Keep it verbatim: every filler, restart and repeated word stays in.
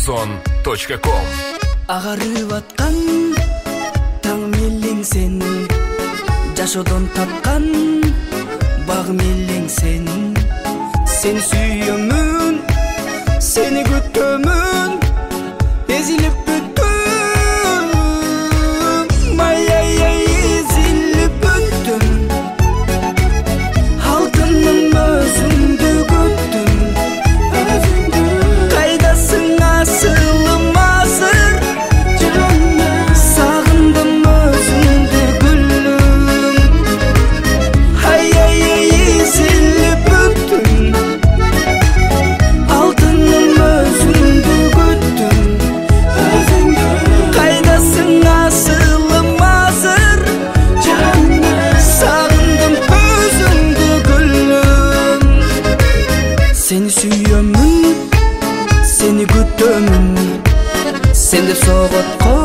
озон точка ком. Агарып аткан таң мелең сен, жашоодон тапкан баг мелең сен. Сени сүйөмүн, сени күтөмүн, эзилип бүттүм, май-ай-ай эзилип бүттүм. Алтыным өзүңдү күттүм, кайдасың асылым азыр, сагындым өзүңдү гүлүм. Ай-ай-ай эзилип бүттүм, алтыным өзүңдү күттүм, кайдасың асылым азыр, сагындым өзүңдү гүлүм. Сени сүйөмүн, сени күтөмүн, сен деп соготкон